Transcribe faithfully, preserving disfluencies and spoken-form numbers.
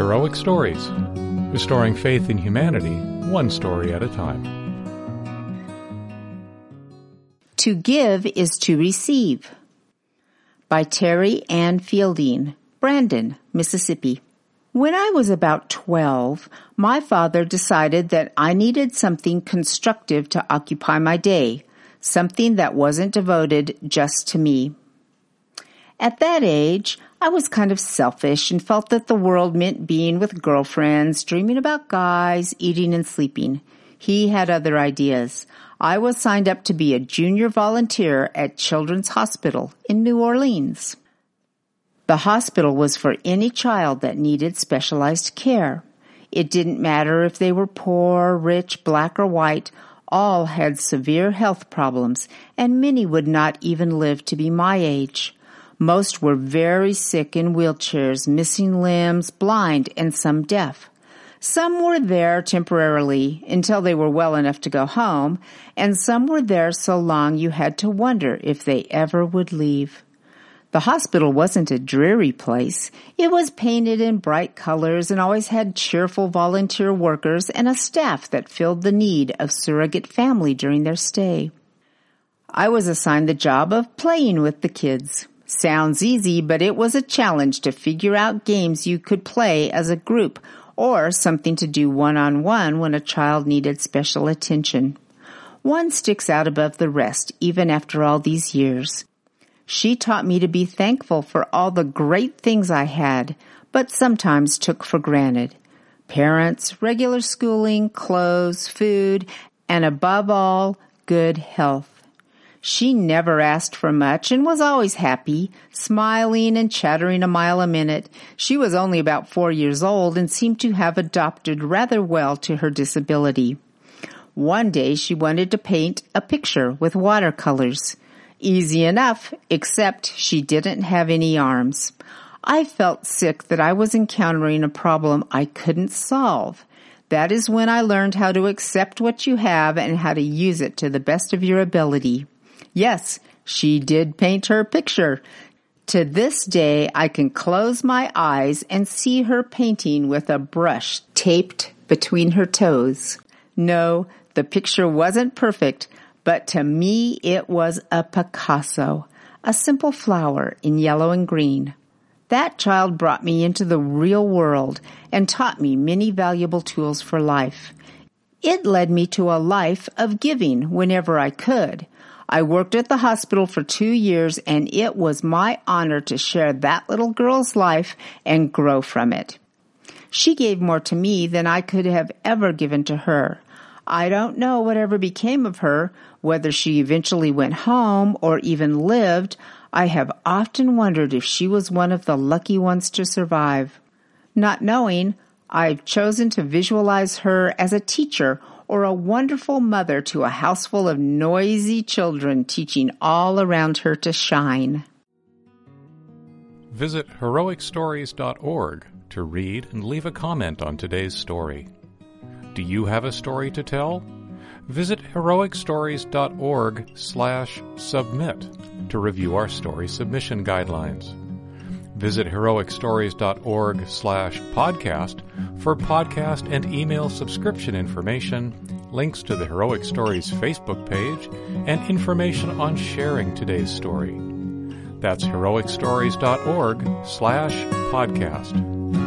Heroic Stories, restoring faith in humanity, one story at a time. To give is to receive. By Terry Ann Fielding, Brandon, Mississippi. When I was about twelve, my father decided that I needed something constructive to occupy my day, something that wasn't devoted just to me. At that age, I was kind of selfish and felt that the world meant being with girlfriends, dreaming about guys, eating and sleeping. He had other ideas. I was signed up to be a junior volunteer at Children's Hospital in New Orleans. The hospital was for any child that needed specialized care. It didn't matter if they were poor, rich, black, or white. All had severe health problems, and many would not even live to be my age. Most were very sick in wheelchairs, missing limbs, blind, and some deaf. Some were there temporarily until they were well enough to go home, and some were there so long you had to wonder if they ever would leave. The hospital wasn't a dreary place. It was painted in bright colors and always had cheerful volunteer workers and a staff that filled the need of surrogate family during their stay. I was assigned the job of playing with the kids. Sounds easy, but it was a challenge to figure out games you could play as a group or something to do one-on-one when a child needed special attention. One sticks out above the rest, even after all these years. She taught me to be thankful for all the great things I had, but sometimes took for granted. Parents, regular schooling, clothes, food, and above all, good health. She never asked for much and was always happy, smiling and chattering a mile a minute. She was only about four years old and seemed to have adapted rather well to her disability. One day she wanted to paint a picture with watercolors. Easy enough, except she didn't have any arms. I felt sick that I was encountering a problem I couldn't solve. That is when I learned how to accept what you have and how to use it to the best of your ability. Yes, she did paint her picture. To this day, I can close my eyes and see her painting with a brush taped between her toes. No, the picture wasn't perfect, but to me it was a Picasso, a simple flower in yellow and green. That child brought me into the real world and taught me many valuable tools for life. It led me to a life of giving whenever I could. I worked at the hospital for two years, and it was my honor to share that little girl's life and grow from it. She gave more to me than I could have ever given to her. I don't know whatever became of her, whether she eventually went home or even lived. I have often wondered if she was one of the lucky ones to survive. Not knowing, I've chosen to visualize her as a teacher or a wonderful mother to a house full of noisy children teaching all around her to shine. Visit heroic stories dot org to read and leave a comment on today's story. Do you have a story to tell? Visit heroic stories dot org slash submit to review our story submission guidelines. Visit heroic stories dot org slash podcast for podcast and email subscription information, links to the Heroic Stories Facebook page, and information on sharing today's story. That's heroic stories dot org slash podcast.